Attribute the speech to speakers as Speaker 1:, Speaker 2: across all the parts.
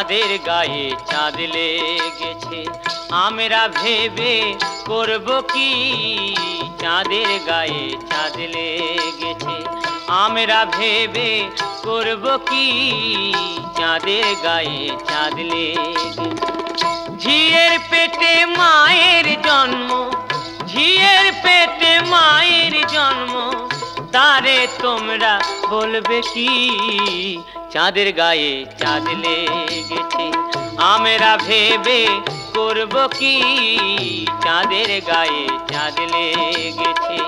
Speaker 1: চাঁদের গায়ে চাঁদ লেগেছে, আমরা ভেবে করব কি। চাঁদের গায়ে চাঁদ লেগেছে, আমরা ভেবে করব কি। চাঁদের গায়ে চাঁদ লেগেছে। ঝিয়ের পেটে মায়ের জন্ম, ঝিয়ের পেটে মায়ের জন্ম, তারে তোমরা বলবে কি। চাঁদের গায়ে চাঁদ লেগেছে, আমরা ভেবে করব কি। চাঁদের গায়ে চাঁদ লেগেছে।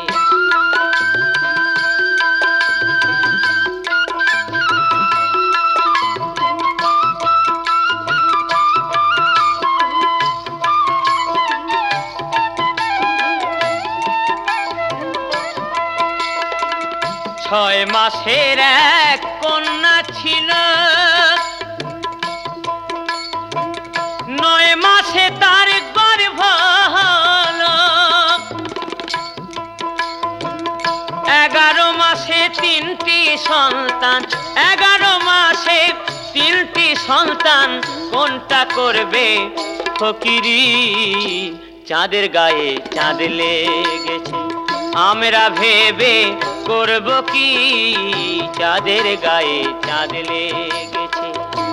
Speaker 1: 6 মাসের এক কন্যা ছিল, 9 মাসে তার গর্ভ হলো। 11 মাসে 3টি সন্তান, 11 মাসে 3টি সন্তান, কোনটা করবে ফকিরি। চাঁদের গায়ে চাঁদ লেগেছে, আমরা ভেবে করব কি। চাঁদের গায়ে চাঁদ লেগেছে।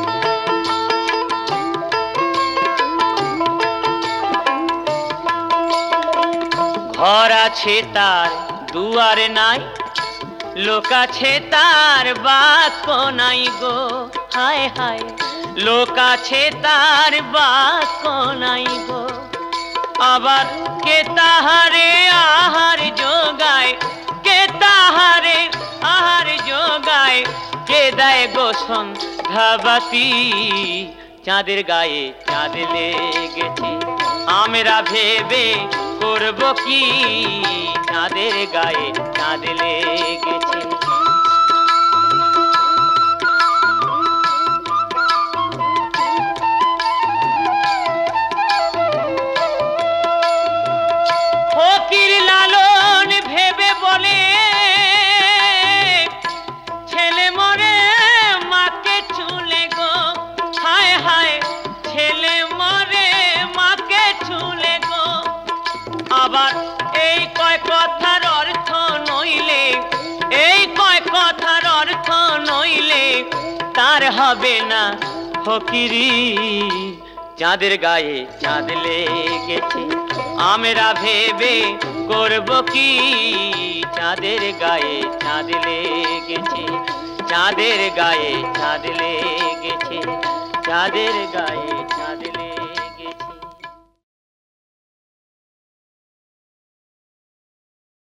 Speaker 1: ঘর আছে তার দুয়ার নাই, লোক আছে তার বাক্য নাই গো। হায় হায়, লোক আছে তার বাক্য নাই গো। আবার কে তাহারে আহার যোগায়, কে তাহারে আহার যোগায়, কে দেয় গো সন্ধ্যাবাতি। চাঁদের গায়ে চাঁদ লেগেছে, আমরা ভেবে করব কি। চাঁদের গায়ে চাঁদ লেগেছে। ফকির লালন ভেবে বলে, ছেলে মরে মাকে চুলে গো। হায় হায়, ছেলে মরে মাকে চুলে গো। আবার এই কয় কথার অর্থ নইলে, এই কয় কথার অর্থ নইলে তার হবে না ফকিরি। চাঁদের গায়ে চাঁদ লেগেছে, আমরা ভেবে করব কি। চাঁদের গায়ে চাঁদ লেগেছে, চাঁদের গায়ে চাঁদ লেগেছে, চাঁদের গায়ে।